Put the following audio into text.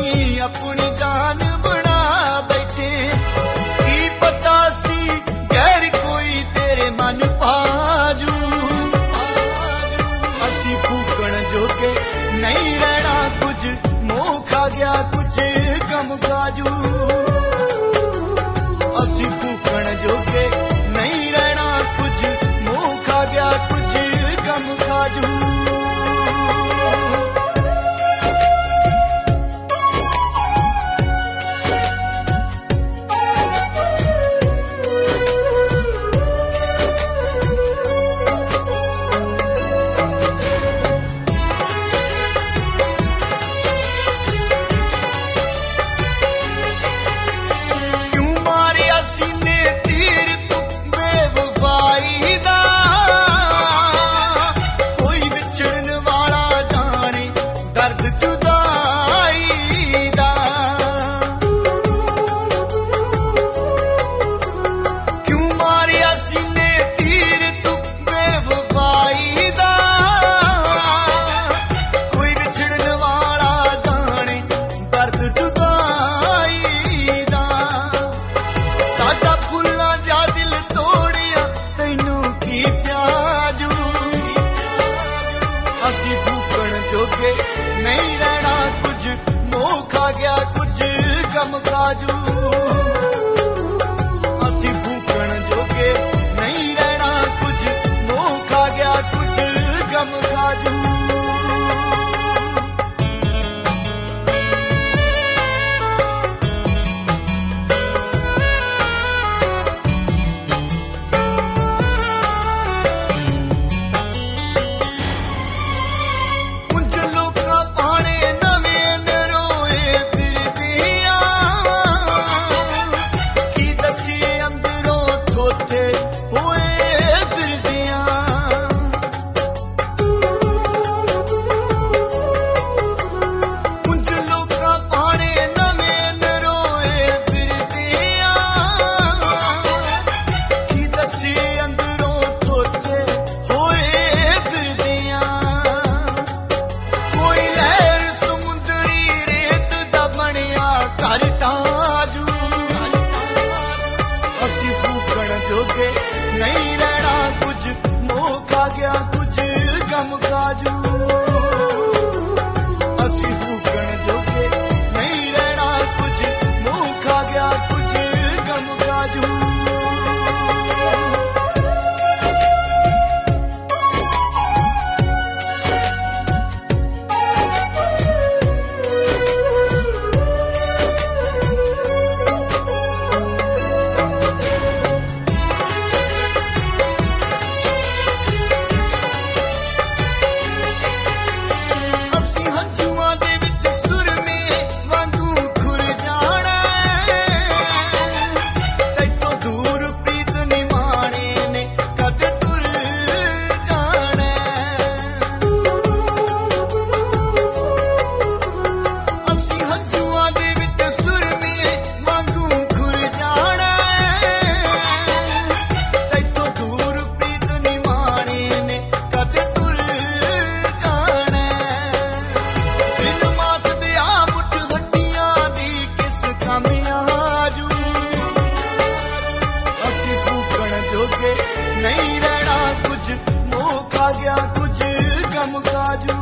अपनी जान बना बैठे। की पता सी गैर कोई तेरे मन पाजू। असी फूकण जोगे नहीं रहना कुछ, मोह खा गया कुछ गम काजू। असी फूकण जोगे नहीं रहना कुछ, मोह खा गया कुछ गम काजू। नहीं रहना कुछ, मोह खा गया कुछ गम काजू। असी फूकण जोगे नहीं रहना कुछ, मोह खा गया कुछ गम काजू। नहीं रहना कुछ, मोह खा गया कुछ गम काजू। असी फूकण जोगे नहीं रहना कुछ, मोह खा गया कुछ गम काजू। नहीं रहना कुछ, मोह खा गया कुछ गम काजू।